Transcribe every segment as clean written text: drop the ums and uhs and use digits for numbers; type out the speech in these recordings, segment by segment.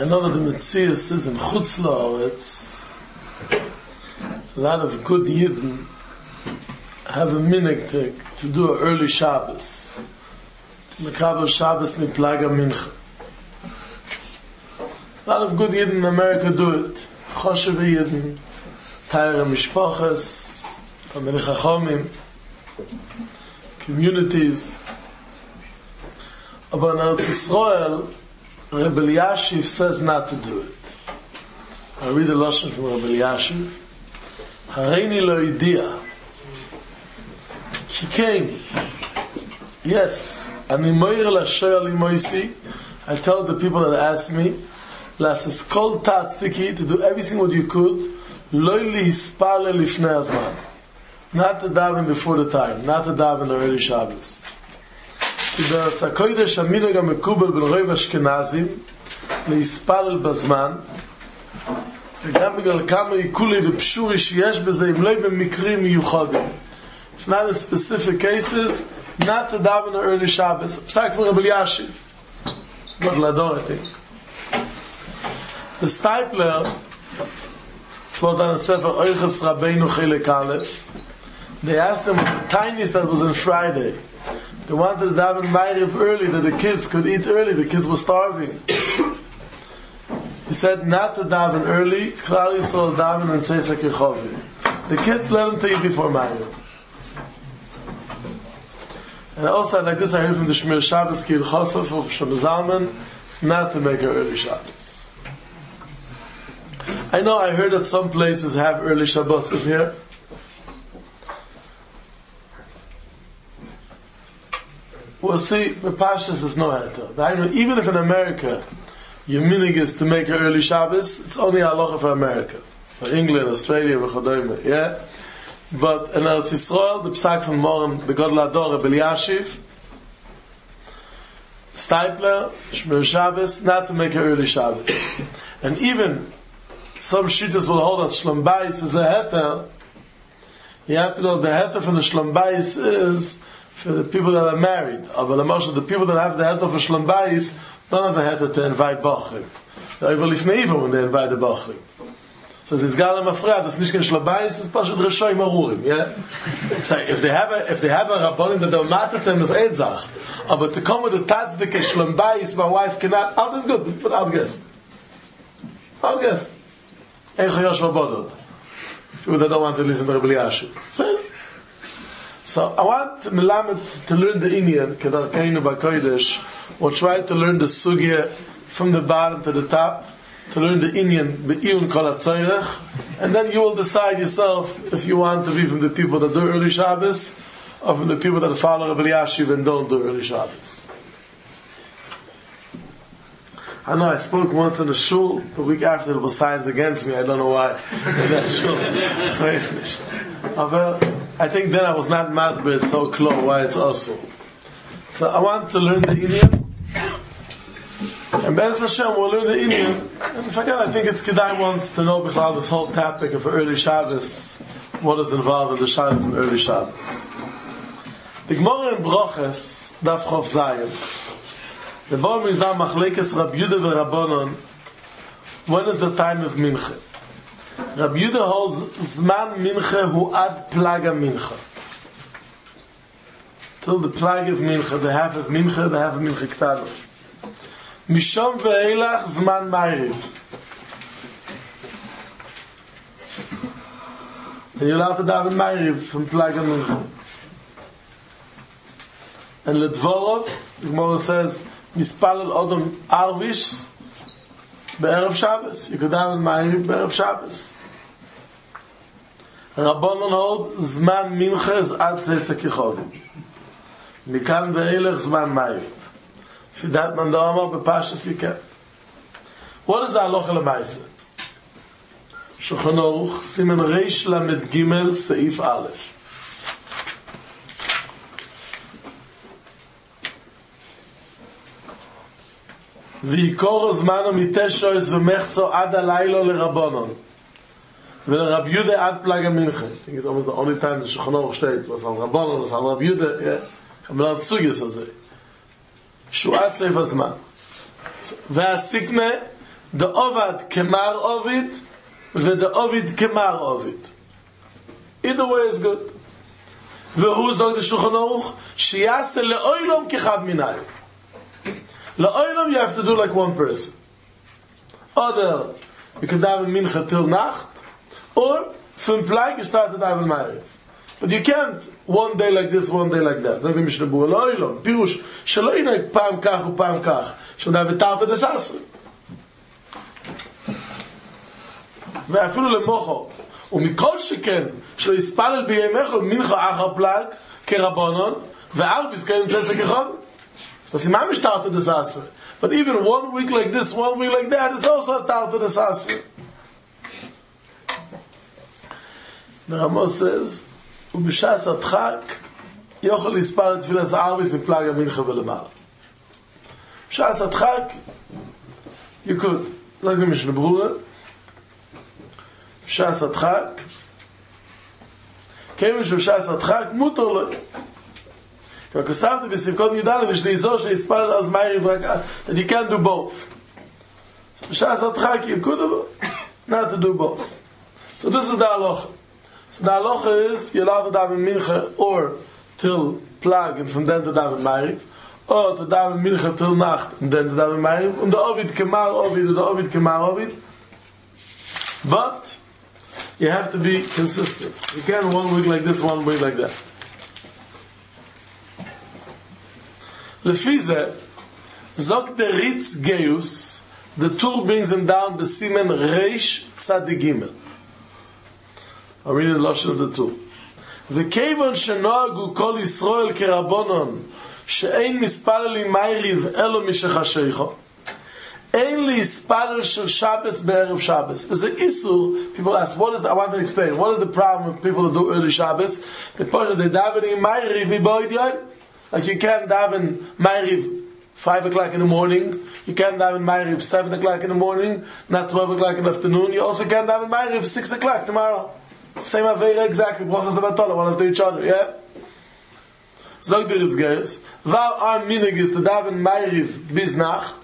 I know that the Metzius is in Chutz La'aretz. A lot of good Yidden have a minhag to do an early Shabbos. Mekabel Shabbos mi Plaga Mincha. A lot of good Yidden in America do it. Choshev Yidden, Taira Mishpoches, Tamei Chachomim, communities. But in Eretz Yisrael, Rebbe Elyashiv says not to do it. I read a lashon from Rebbe Elyashiv. Hareini lo idia. He came. Yes. Ani moir l'shoyal imoisi. I tell the people that ask me, Lasses kol tatztiki, to do everything what you could, lo lihispale lifnei hazman. Not to daven before the time, not to daven the early Shabbos. בארץ הקודש המנהג המקובל בין רוב אשכנזים להספלל בזמן, וגם בגלל כמה עיקולי ופשורי שיש בזה, אם לא במקרים מיוחדים. If not in specific cases, not to daven the early Shabbos. פסק from Rebbe Elyashiv. God Lador, I think. The Stipler, it's put on a Sefer Oiches Rabbeinu Chelek Aleph. They asked him the tiniest that was on Friday. They wanted to daven Ma'ariv early, that the kids could eat early. The kids were starving. He said not to daven early. Klal Yisrael daven and Tzeisak Yechovi. The kids let them to eat before Ma'ariv. And also, like this, I heard from the Shmir Shabbos Ki Ilchosov from Shlomo Zalman, not to make an early Shabbos. I know I heard that some places have early Shabbos here. We'll see, the Pashas is no heter. Even if in America your minhag is to make an early Shabbos, it's only halacha for America. For England, Australia, yeah? But in Eretz Yisrael, the Psak from Moran, the God Lador, Rebbe Elyashiv, Stipler, Shmir Shabbos, not to make an early Shabbos. And even some shittas will hold that Shlom Bayis is a heter. You have to know the heter for the Shlom Bayis is for the people that are married. But the people that have the heter for Shlom Bayis don't have a heter to invite Bachrim. They're even lifnei when they invite the Bachrim. So it's Galam Afrad, it's Mishkan Shlom Bayis, it's Pashat Reshoy Marurim, yeah? So if they have a Rabbonim that don't matter to them is Eidzach. But to come with a Tatzdik Shlom Bayis, my wife cannot, out is good, but out guest. Out guest. People that don't want to listen to Rebbe Elyashiv. So I want Melamed to learn the Inyan, Kedarkeinu B'Kodesh, or try to learn the Sugya from the bottom to the top, to learn the Inyan Be'iyun Kol HaTzoyrech, and then you will decide yourself if you want to be from the people that do early Shabbos, or from the people that follow Rebbe Elyashiv and don't do early Shabbos. I know I spoke once in the shul, the week after there was signs against me, I don't know why, in that shul. I think then I was not masbid so close why it's also. So I want to learn the Inyan, and Be'ez Hashem will learn the Inyan, and if I think it's Kedai wants to know Bichlal this whole topic of early Shabbos, what is involved in the Shabbos from early Shabbos. The Gemara in Broches, Daf Chof Zayin, the Bom is now Machlekes Rab Yudah v'Rabbanon. When is the time of Mincha? Rab Yudah holds Zman Mincha hu ad Plaga Mincha. Till the Plaga of Mincha, the half of Mincha Ktanov. Mishom ve'elach Zman Ma'ariv. And you're allowed to daven Ma'ariv from Plaga Mincha. And Ledvorov, the Gemara says, Mispalel Odom Arvish Be'erev Shabbos. You could daven Ma'ariv Be'erev Shabbos. Rabbanon hold Zman Mincha is ad Tzeisak Yechovi. Mikan ve'elech Zman Ma'ariv. Fidat man da'amar b'pashas yikeh. What is the halacha l'maisa? Shulchan Aruch Siman Reish Lamed Gimel Seif Aleph. ויקור זמנו מתשעס ומחצו עד הלילה לרבונון ולרב יהודה עד פלג המנחה. I think it's almost the only time the Shulchan Aruch steht was על רבונון, was על רב יהודה, כמובן סוגס הזה. שועת סעיף הזמן. והסיקנה the Ovad Kemar Ovid, the Ovid Kemar Ovid. Either way is good. והוא זוג לשולחן ערוך, שיעשה לאוילום כחד מנהל. לאוילום you have to do like one person. Other, you can daven mincha till nacht, or from Plag you start to daven Ma'ariv. But you can't one day like this, one day like that. זה גם משנבוא, לאוילום. פירוש, שלא ינהג פעם כך ופעם כך, שנדע ותרת דססרי. ואפילו למוחו, ומכל שכן, שלא יספלל בימיך מנחה אחר פלאג, כרבונון, וארביס כאלה פסק אחד. אז מה משתרת דססרי? But even 1 week like this, 1 week like that, it's also a tart דססרי. The Ramos says, ובשעס הדחק, יכול להספל את תפילת ארביס מפלאג המנחה ולמעלה. בשעס הדחק, you could. זה גם משנה ברורה. בשעס הדחק, כיוון שבשעס הדחק, מותר לו. כבר כסבתי בספקות י"א, יש לי איזור שיספל אז Ma'ariv רק, that you can't do both. So בשעס הדחק, you could have, not to do both. So this is the halacha. So the halacha is, you're allowed to daven mincha or till Plag, and from then to daven Ma'ariv, or to daven mincha till nacht, and then to daven Ma'ariv, and the Ovid Kemar Ovid, or the Ovid Kemar Ovid. But you have to be consistent. You can't 1 week like this, 1 week like that. Lefize, Zok the Ritz Geus, the Tur brings him down the Simen Reish Tzadik Gimel. I'll read the Lashon of the Tur. וכיוון שנוהגו כל ישראל כרבונון, שאין מספלל Ma'ariv אלו משחשיכו, אין להספלל של שבס בערב שבס. There's an issur. People ask, what is the, I want to explain, what is the problem with people who do early Shabbos? They daven in Ma'ariv miboid yom. Like you can't daven Ma'ariv 5 o'clock in the morning, you can't daven Ma'ariv 7 o'clock in the morning, not 12 o'clock in the afternoon, you also can't daven Ma'ariv 6 o'clock tomorrow. Same Aveira exactly, brachas levatala, one after each other, yeah? Zog der Ritz Geus, war our minig is to daven Ma'ariv bis Nacht,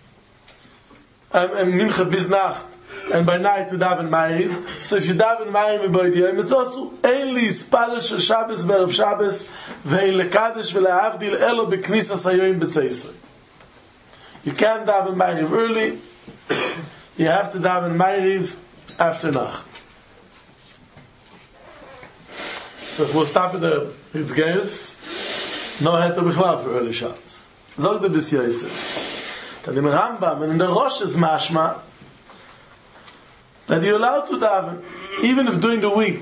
and mincha bis nacht, and by night we daven Ma'ariv. So if you daven Ma'ariv miboid yom, it's also ein li ispalel shel Shabbos b'erev Shabbos, ve'ein lekadesh ve'lehavdil elo b'knisas hayoyim b'tzeisrei. You can't daven Ma'ariv early. You have to daven Ma'ariv after nacht. So if we'll stop at the Ritz Geus, no heter b'chlal for early Shabbos. Zog the Bis Yosef. That in Rambam and in the Rosh is mashma that you're allowed to daven even if during the week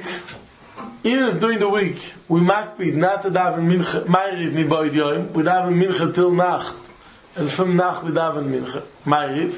we makpid not to daven mincha Ma'ariv miboid yom, we daven mincha till nacht, and from nacht we daven mincha Ma'ariv.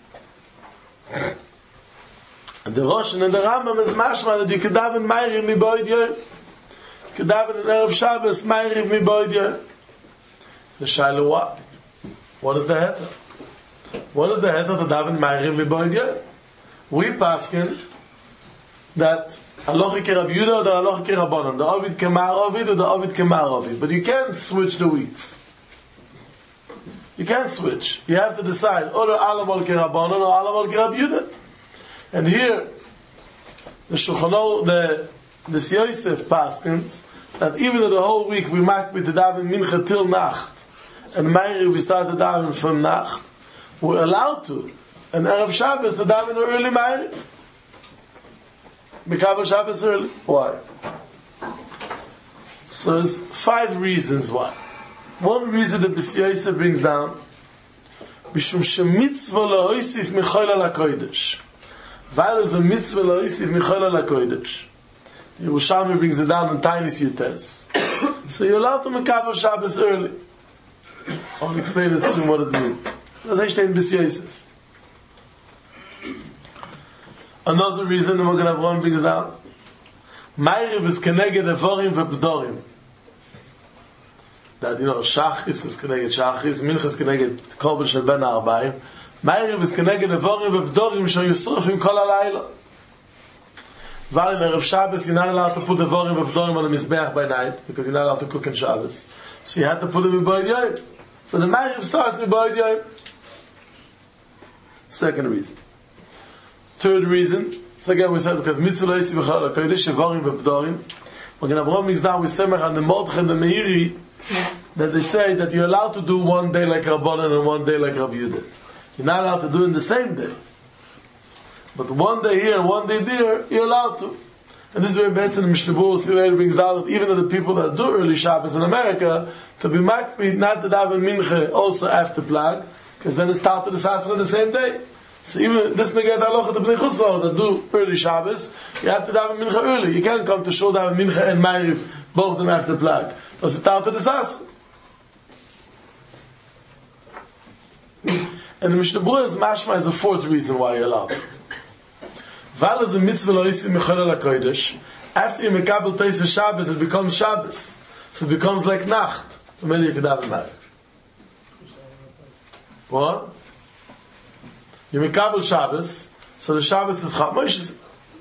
And the Rosh and the Rambam is mashma that you can daven Ma'ariv miboid yom, you can daven in Erev Shabbos Ma'ariv miboid yom. The Shiloh, why? What is the heter? What is the heter to daven Ma'ariv miboid yom? We paskin that halacha ke Rabbi Yehuda or the halacha ke Rabbanon, the Ovid Kemar Ovid or the Ovid Kemar Ovid. But you can't switch the weeks. You can't switch. You have to decide or Alamol ke Rabbanon or Alamol ke Rabbi Yehuda. And here, the Shulchan Aruch, the Bis Yosef paskins that even though the whole week we might be to daven mincha till nacht, and Ma'ariv we start to daven from nacht, we're allowed to, and Erev Shabbos to daven the early Ma'ariv. Mikabel Shabbos early. Why? So there's 5 reasons why. One reason the Bis Yosef brings down, Bishum shemitzvah la'osif michol al hakodesh. While there's a mitzvah la'osif michol al hakodesh. Yerushalmi brings it down in tiny Yutes. So you're allowed to Mikabel Shabbos early. I'll explain it soon what it means. Das heißt in Bis Yosef. Another reason the Magen Avraham brings down, Ma'ariv is keneged evorim ve'bdorim. That, Shachris is keneged Shachris, Mincha is keneged Korban shel ben ha'arbayim. Ma'ariv is keneged evorim ve'bdorim she'yusrufim kol halayla. While in Erev Shabbos you're not allowed to put evorim ve'bdorim on the Mizbeach by night, because you're not allowed to cook in Shabbos. So you had to put them in Boyd Yom. So the Ma'ariv starts with Boyd Yom. Second reason. Third reason, so again we said because mitzvah lo yitzi b'chol HaKodesh shevarim v'bdorim. When Avraham makes down with Semach and the Mordechai and the Meiri, that they say that you're allowed to do one day like Rabbanan and one day like Rabbi Yehuda. You're not allowed to do it in the same day. But one day here and one day there, you're allowed to. And this is where Betzin and Mishnah Berurah brings down that even the people that do early Shabbos in America, to be makpid, not to daven mincha also after Plag, because then it's taught to the Sasra the same day. So even this neged halacha the Bnei Chutz La'aretz that do early Shabbos, you have to daven mincha early. You can't come to shul daven mincha and Ma'ariv, both of them after Plag. Because it's taught to the Sasra. And the Mishnah Berurah's mashma is the fourth reason why you're allowed. Val is a mitzvah lo yisi mechol HaKodesh. After you mekabel teis v'Shabbos, it becomes Shabbos. So it becomes like Nacht. Maybe you could have a marriage. What? You mekabel Shabbos, so the Shabbos is Chab Moshe.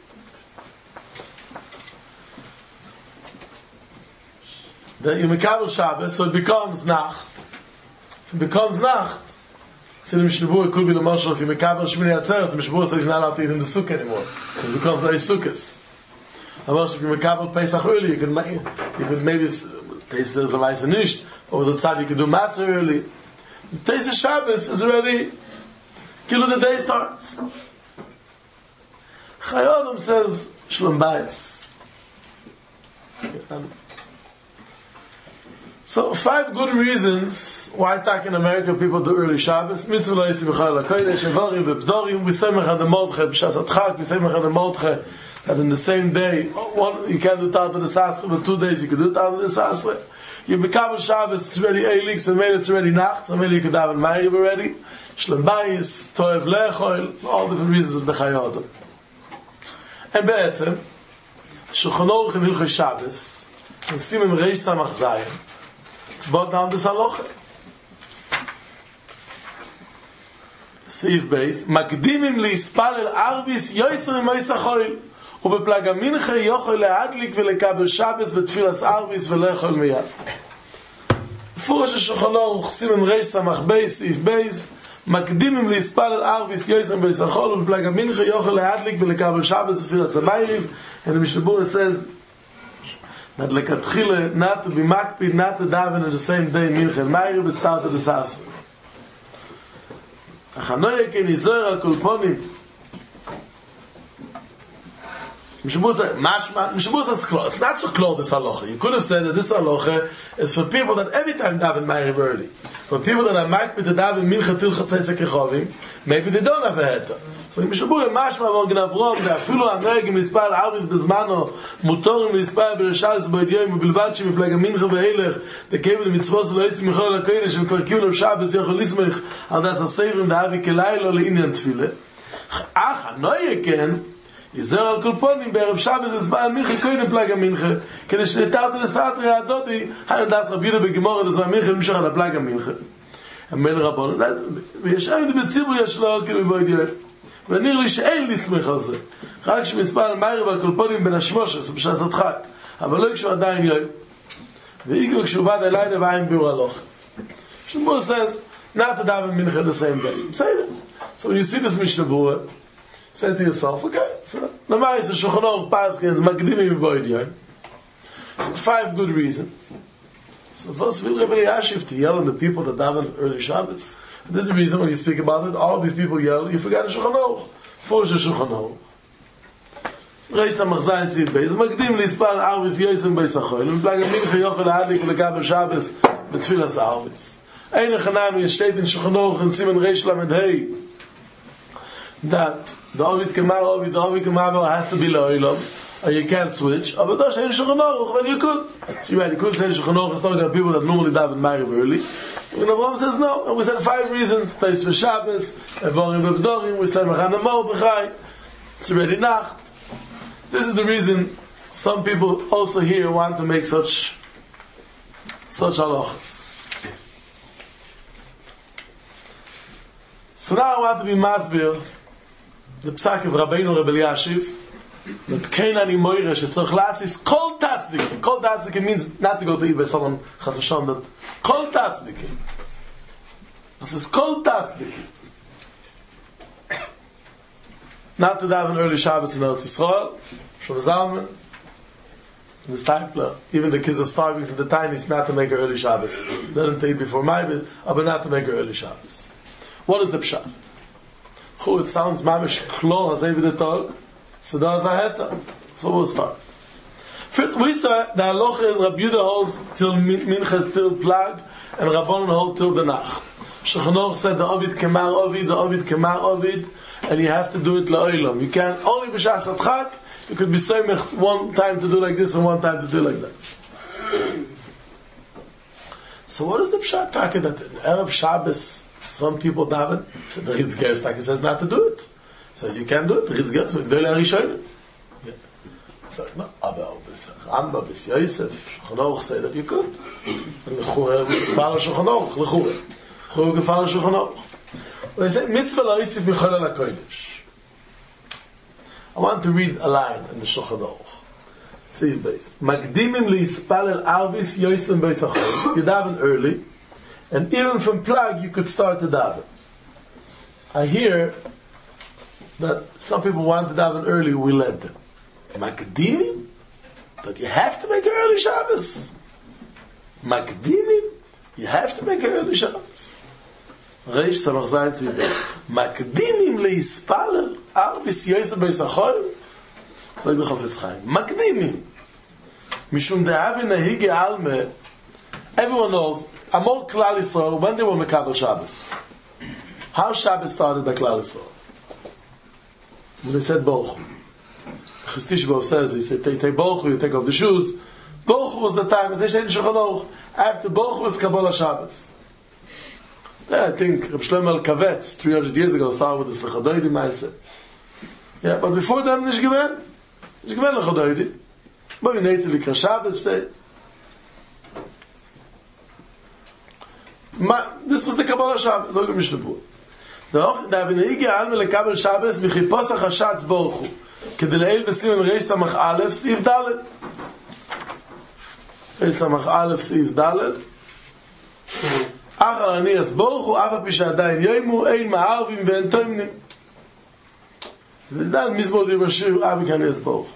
Then you mekabel Shabbos, so it becomes Nacht. If it becomes Nacht, so the Mishnah Berurah could be the Moshe, if you mekabel Shmini Atzeres, the Mishnah Berurah says you're not allowed to eat in the sukkah anymore. It becomes a sukkahs. Moshe, if you mekabel Pesach early, you could maybe Teis says the Maisa Nisht, or was it sad you could do Matzah early. Teis Shabbos is already Kilu the day starts. Chayonim says Shlom Bayis. So 5 good reasons why in America people do early Shabbos. Mitzvah lo yisi b'chol HaKodesh, Evarim v'Bdorim, we say Mechad Mordechai, B'shas Adchak, we say Mechad Mordechai, that in the same day, one, you can't do Tata the Sasra, but 2 days you can do Tata the Sasra. You become Shabbos, it's already Eilik, and maybe it's already Nacht, so maybe you could have Ma'ariv already. Shlom Bayis, Toev Lechol, all different reasons of the Chayodim. And Be'etzem, Shulchan Aruch in Hilchos Shabbos, and Simon Reish Samach Zayin, it's brought down this halacha. Seif Beis, Makdimim li'Ispalel Arvis Yoyser Mois HaChoil, ובפלג המנחה יוכל להדליק ולקבל שבס בתפילת ערביס ולאכול מיד. פורש השולחן ערוך סימן ריש סמך בייס סעיף בייס מקדימים להספלל ערביס יויסם בייס החול ובפלג המנחה יוכל להדליק ולקבל שבס בתפילת המייריב. And the Mishnah Berurah says that לכתחילה not to be makpid, not to daven in the same day mincha and meiריב, it started the sasra. החנויה כן יזוהר על כל פונים. Mishabur says close. It's not so close, this halacha. You could have said that this halacha is for people that every time daven ma'ariv early. For people that are makpid to daven mincha til chatzei sekechovim, maybe they don't have a heta. So Mishabur mashma morgen Avrom, ואפילו הנוהג מספר ערביס בזמנו, מותורים להספר ברשעס בוידיום, ובלבד שמפלג המנחה והילך, דקיימו למצוות לא יצא מכל הקודש, וכבר קיבלו שבס יכול לסמך על דס הסיירים, דאבי כלילה לעניין תפילה. אך הנוהג כן, יזר על כל פונים בערב שבס הזמן מיכה קודם פלג המנחה כדי שנתרת לסעתרי הדודי הידס רבי יהודה בגמור את הזמן מיכה למשך על הפלג המנחה המל רבון ויש אמת בציבור יש לו כאילו בויד יואב ונראה לי שאין לי סמך על זה רק שמספר על מערב על כל פונים בין השמושס ובשעס הדחק אבל לא יקשו עדיין יואב ואיקו כשובד אליי נבעים ביור הלוך Shmuel says not to daven mincha the same day. Say that. So when you see this Mishnah Berurah, say to yourself, okay, so Lamai is a Shulchan Aruch Paskins, Makdimim Voidiyah. So 5 good reasons. So first, will Rebbe Yashiv to yell on the people that daven early Shabbos. And this is the reason when you speak about it, all these people yell, you forget the Shulchan Aruch. First the Shulchan Aruch. Reish Samach Zayin Tzid Beis, Makdim Lispal Arvis Yoisem Beis HaChoil, Miplag HaMincha Yochel HaAdlik Lekabel Shabbos, Betfilas Arvis. Eine Chanami, it steht in Shulchan Aruch in Siman Reish Lamed Hey, that the Ovid Kemar has to be Lo'ilam, or you can't switch. But that's in Shulchan Aruch, then you could. So you could say in Shulchan Aruch is talking about people that normally daven Ma'ariv early. And Avraham says no. And we said 5 reasons. Teis for Shabbos, Evarim v'Bdorim, we said Mechad Mordechai, it's already Nacht. This is the reason some people also here want to make such halachas. So now I want to be masbir the psak of Rabbeinu Rebbe Yashiv that Keinani Moira shetzorch lasis kol tatzdikim. Kol tatzdikim means not to go to eat by someone chas v'sham, that kol tatzdikim. This is kol tatzdikim. not to daven early Shabbos in Eretz Yisrael, Shlomo Zalman, in the Stipler, even the kids are starving for the tiniest, not to make an early Shabbos. Let them to eat before Maibid, but not to make an early Shabbos. What is the Pshat? It sounds mamish klor as every talk. So there's a heta. So we'll start. First, we saw the halacha is Rabbi Yehuda holds till minchas till plag, and Rabbanon hold till the nach. Shulchan Aruch said the Ovid kemar Ovid, and you have to do it la'olam. You can only b'shas adchak. You could be saying one time to do like this and one time to do like that. So what is the pshat taka that in Erev Shabbos some people daven? So the Ritzger Staka says not to do it. Says you can do it. The Ritzger so Gdolei HaRishonim. So no, Abba Ramba Bis Yosef Shulchan Aruch say that you could. And L'chura follow Shulchan Aruch. L'chura follow Shulchan Aruch. They say mitzvah la'isif michol al hakodesh. I want to read a line in the Shulchan Aruch. See it based. Magdimim li'ispalel arvis yosim beis hachodesh. You daven early, and even from plag you could start to daven. I hear that some people want to daven early. We let them. Magdimim, but you have to make an early Shabbos. Magdimim, you have to make an early Shabbos. Reish Samach Zayin Tzid Beis. Magdimim li'ispalel arvis yosim beis hachodesh. So the Chofetz Chaim. Magdimim. Mishum de'avi nehige alme. Everyone knows. Amol Klal Yisrael, when they were Mekabel Shabbos. How Shabbos started by Klal Yisrael? When they said Bochu. Chistishbov says, he said, take Bochu, you take off the shoes. Bochu was the time, as they said in Shulchan Aruch, after Bochu was Kabbalah Shabbos. Yeah, I think Reb Shlomo Kavetz, 300 years ago, started with the Slicha Doidi Maaseh. Yeah, but before them, nicht gewähnt Lecha Doidi. But we need to Likra Shabbos steht. This was the Kabbalah Shabbos, so the Mishnah Berurah. Da v'neigi alme lekabel Shabbos v'chiposach hashatz borchu kedeleil b'simen reish samach alef sif dalet. Reish samach alef sif dalet. Achar aniyas borchu afa pishadayin yoimu ein ma'arvim ve'en toimnim. V'dan mizmor yibashir avik aniyas borchu.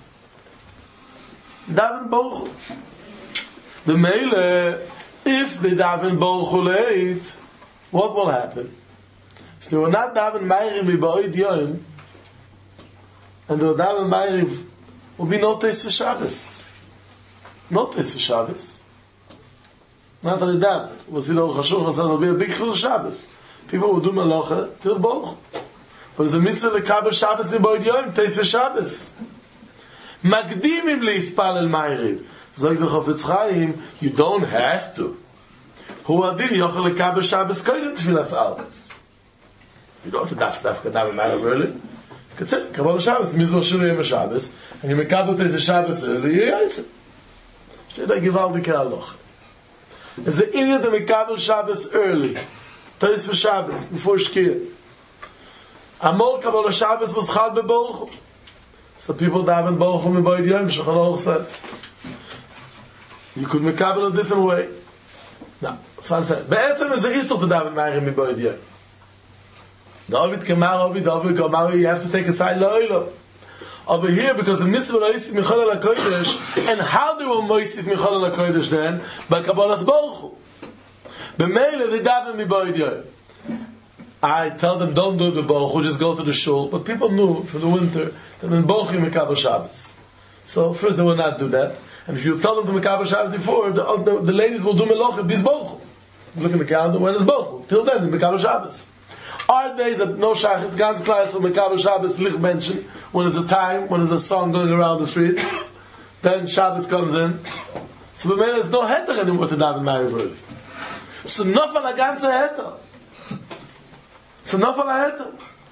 Daven borchu. B'meile, if they daven borchu late, what will happen? If they were not daven ma'ariv b'oid yom, and they were daven ma'ariv, will be no taste for Shabbos. No taste for Shabbos. Not only that, we'll see the Aruch HaShulchan says there'll be a big chil Shabbos. People will do malacha till borchu. But it's a mitzvah lekabel Shabbos b'oid yom, taste for Shabbos. Magdimim li'ispalel ma'ariv. Zog the Chofetz Chaim, you don't have to. Hu adin yochel lekabel Shabbos koydem tfilas arves. You don't have to daven ma'ariv early. You could say, Kabbalah Shabbos, mizvah shirei yom Shabbos, and you mekabel teiz Shabbos early, you yaitze. Steht da gewaltige halacha. It's the idiot to mekabel Shabbos early. Teiz for Shabbos, before Shkia. Amol Kabbalah Shabbos was chal beborchu. So people daven borchu meboid yom, Shulchan Aruch says. You could mekabel a different way. No, so I'm saying, be'etzem is the isur to daven ma'ariv meboid yom. The Ovid Kemar, Ovid Kemar, you have to take a side la'olam. Over here, because the mitzvah la'isif michol al hakodesh, and how they will moisif michol al hakodesh then? By Kabbalas borchu. B'meile, they daven meboid yom. I tell them, don't do it with borchu, just go to the shul. But people knew for the winter that in borchu you mekabel Shabbos. So first they will not do that. And if you tell them to mekabel Shabbos before, the ladies will do melacha bis borchu. Look in the calendar when it's borchu. Till then, they mekabel Shabbos. Are days that no shach, it's ganz klar for mekabel Shabbos lich mention, when there's a time, when there's a song going around the street, then Shabbos comes in. So but there's no heter anymore to daven ma'ariv early. So nofal a ganze heter. So nofal a heter.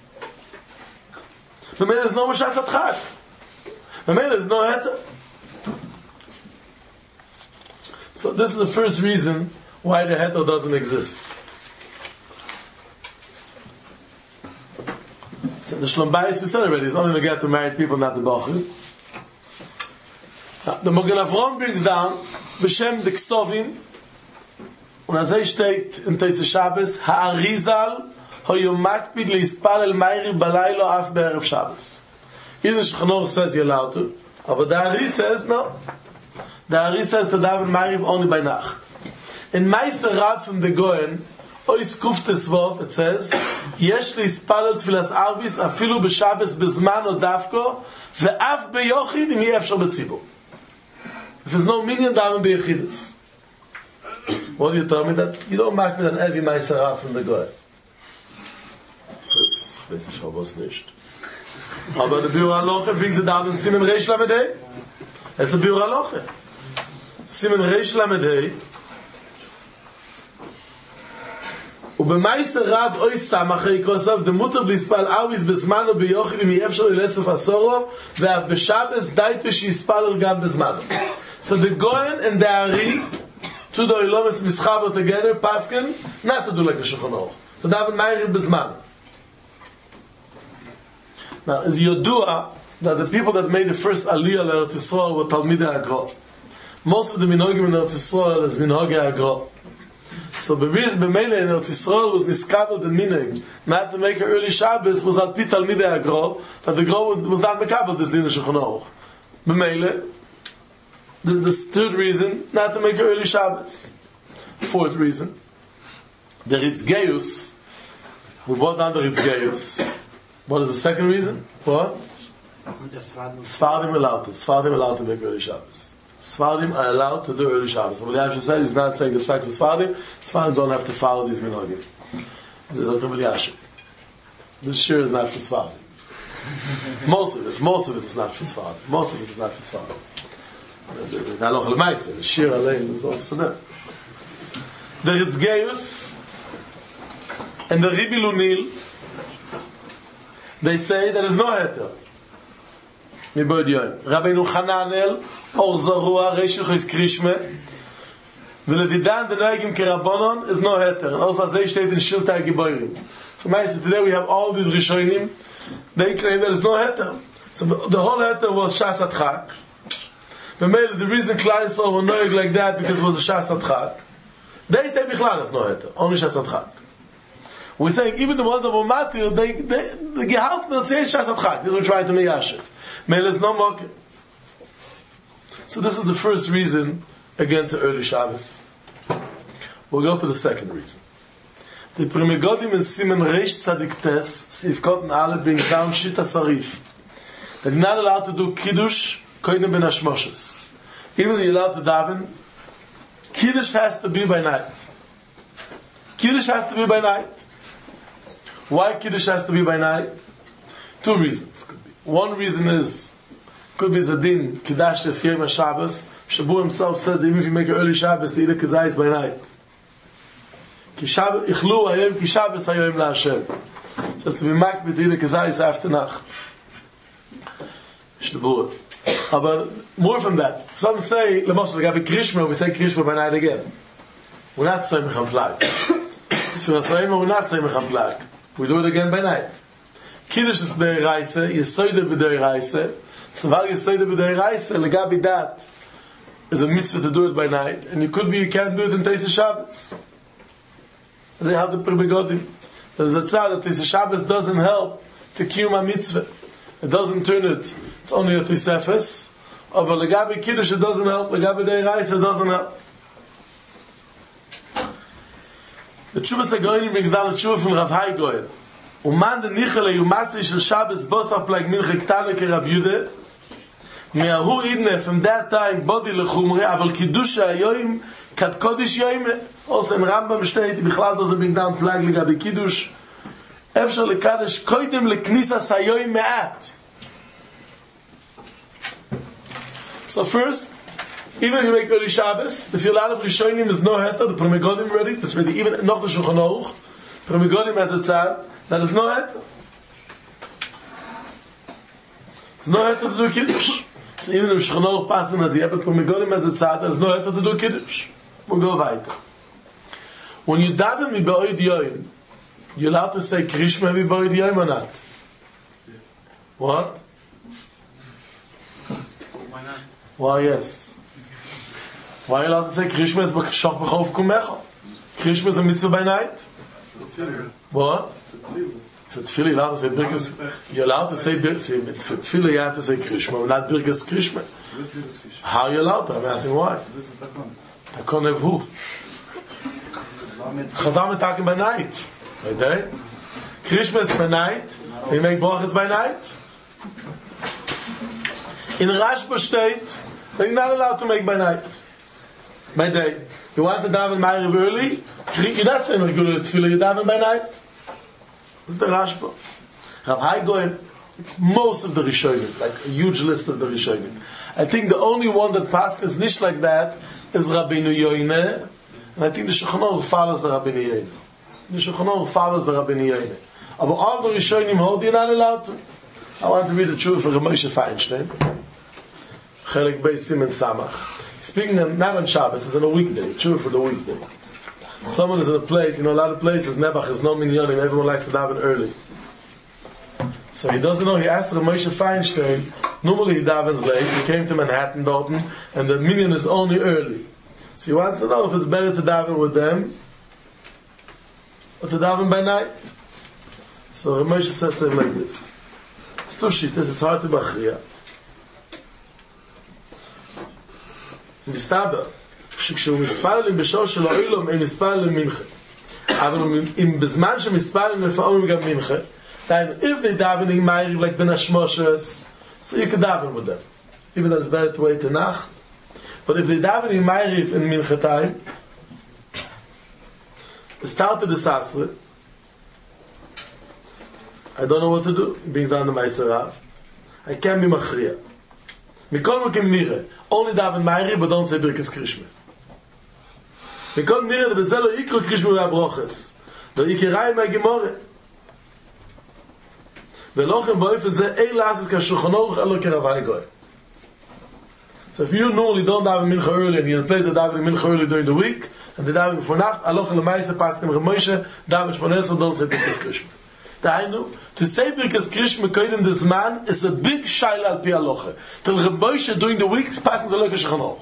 But there's no mashas atchak. But there's no heter. So this is the first reason why the heter doesn't exist. So the Shlom Bayis we said already, it's only to get to married people, not the Bachur. The Magen Avraham brings down B'Shem the Ksovim, and as he steht in Teis Shabbos, Ha'arizal hoyu makpid lispalel ma'ariv balaylo af be'erev Shabbos. Even the Shulchan Aruch says you're allowed to, but the Ari says no. The Ari says to daven ma'ariv only by nacht. In Meiser Rav from the Goyen, Ois Kuftes Vov, it says, Yesh lispalel tfilas arvis afilu b'Shabbos bezman o davko ve'af beyochid im yefshar b'tzibur. If there's no minyan daven b'yechidus. What do you tell me? That you don't make me an every Meiser Rav from the Goyen. Ich weiß nicht, was nicht. Aber der Biur Halacha brings it down in Simen Reish Lamed Hey. It's a Biur Halacha. Simen Reish Lamed Hey. ובמייסר רב אוי סמך יקרוסף דמותר בלספל ארביס בזמנו ביוחד אם יהיה אפשר ללסף עשורו ובשבס דייתו שיספל גם בזמנו. So the Goyen and the Ari to the Oilomis mischaber together pasken not to do like the Shulchan Aruch. So daven ma'ariv bezman. Now is Yodua that the people that made the first Aliyah Eretz Yisrael were Talmidei Agra. Most of the minhagim in Eretz Yisrael is minhagei Agra. So B'Mele in Eretz Yisrael was niskabel the minhag not to make an early Shabbos was al pi Talmidei Agra, that the Gra was not mekabel this din of Shulchan Aruch. B'Mele, this is the third reason not to make an early Shabbos. Fourth reason, the Ritzgeus, we brought down the Ritzgeus. What is the second reason? What? Sfardim allowed to make early Shabbos. Sfardim are allowed to do early Shabbos. So what Yavsha said, he's not saying the psak for Sfardim. Sfardim don't have to follow these minhagim. This is a Rebbe Yashin. This shir is not for Sfardim. Most of it is not for Sfardim. The Halacha L'Maaseh, the shir Alein is also for them. The Ritzgeus and the Ribi Lunil, they say there is no heter. Mibod Yoim. Rabbeinu Chananel, Or Zarua, Reishich is Krishme, Veledidan, the Noegim Kerabonon, is no heter. And also, as they state in Shiltai Giboirim. So, today we have all these Rishonim, they claim there is no heter. So, the whole heter was Shas Adchak. The reason Klal Yisrael were Noeg like that, because it was a Shas Adchak. They say Bichlal is no heter, only Shas Adchak. We're saying even the ones that were matir, they gehalten and say Shas Adchak. This is what we're trying to make Yashiv. Meil is no mocker. So this is the first reason against the early Shabbos. We'll go to the second reason. The Primigodim in Simen Reish Tzadik Tes, Sif Kotten Ale brings down Shita Sarif. They're not allowed to do Kiddush, Koine Ben Hashmoshes. Even though you're allowed to daven, Kiddush has to be by night. Why Kiddush has to be by night? Two reasons. One reason could be Zadin, Kiddush is Yom HaShabbos. Shabu himself said that even if you make an early Shabbos, the Ida Kazai is by night. Ichlu hayom ki Shabbos hayom la'Hashem. So to be makbid, the Ida Kazai is after Nacht. Shabu. But more from that, some say, Lemoshe, we say Krishma by night again. We're not saying Mecham Plag. We're not saying Mecham Plag. We do it again by night. Kiddush is b'dei Reise, Yesoide b'dei Reise. So while Yesoide b'dei Reise, legabi dat is a mitzvah to do it by night, and you can't do it in Teisei Shabbos. They have the Primigodim. There's a tzad that Teisei Shabbos doesn't help to kiyum a mitzvah. It doesn't turn it. It's only a Tosefes. But legabi Kiddush it doesn't help. Legabi b'dei Reise it doesn't help. The Tshuvas HaGoyim brings down a Tshuvah from Rav Hai Goyen. Uman de Nichele Yumasi Shel Shabbos Bosar Plag Mincha Ktane Ke Rab Yude Me'ahu Idne from that time Bodi Lechumre Aval Kiddush HaYoyim Kat Kodesh Yoyim. Also in Rambam steht Bichlal doesn't bring down Plag Legabi Kiddush Efshar Lekadesh Koidem Leknisas HaYoyim Me'at. So first, even if you make early Shabbos, if you're a lot of Rishonim is no heter, the Primigodim ready, that's ready, even noch the Shulchan Aruch, Primigodim has a tzad, that is no heter. There's no heter to do Kiddush. So even if Shulchan Aruch passing as yet, but Primigodim has a tzad, there's no heter to do Kiddush. We'll go weiter. When you daven mi ba'od yoyim, you're allowed to say Krishma mi ba'od yoyim or not? What? Why yes? Why are you allowed to say Krishma is b'shach b'chov kumecha? Krishma is a mitzvah by night? What? For tefillah, you're allowed to say birkas. You're allowed to say birkas. For tefillah, you have to say krishma, but not birkas krishma. How are you allowed to? I'm asking why. This is takon. Takon of who? Chazal is talking by night. By day. Krishma is by night. And you make brachas by night. In Rashba state, that you're not allowed to make by night. By day. You want to daven Ma'ariv early? You're not saying regular tefillah, you daven by night. This is the Rashba. Rav Hai Goyen, most of the Rishonim, like a huge list of the Rishonim. I think the only one that passes nicht like that is Rabbeinu Yoine, and I think the Shulchan Aruch follows the Rabbeinu Yoine. The Shulchan Aruch follows the Rabbeinu Yoine. But all the Rishonim hold, you're not allowed to. I want to read the truth for Moshe Feinstein. Chelik Beis Simen Samach. Speaking not on Shabbos, it's on a weekday. True for the weekday. Someone is in a place, a lot of places, Nebuch is no minyanim, everyone likes to daven early. So he doesn't know, he asked the Moshe Feinstein, normally he davens late, he came to Manhattan, Dalton, and the minyan is only early. So he wants to know if it's better to daven with them, or to daven by night. So Moshe says to him like this. It's two shittas, it's hard to bachriya. מסתבר שכשהוא מספללים בשור של האילום הם מספללים מנחה אבל אם בזמן שמספללים לפעמים גם מנחה if they davening Ma'ariv like Ben Hashmoshes so you can daven with them even though it's better to wait a nacht but if they davening Ma'ariv in Mincha time it started the Sasre I don't know what to do he brings down the Meiser Rav I can't be machriya Mikol Mokim Nire only daven Ma'ariv, but don't say Birkas Krishma. Mikol Nire, the Bezelo Ikro Krishma V'abroches. The Ikirai Ma'gimore. Ve'lochem Bo'ifet Zeh, Ei Lasis Ka Shulchan Aruch Elo Kerav Hai Goy. So if you normally don't daven Mincha early, and you're in a place that davening Mincha early during the week, and they davening before Nacht, Aloch L'maise Paskim Ramoshe, daven Shmoneser, don't say Birkas Krishma. To say Birkas Krishma Koydem this man is a big shaila al pi halacha. Till Ramoshe during the week, passing the Lekha Shulchan Aruch.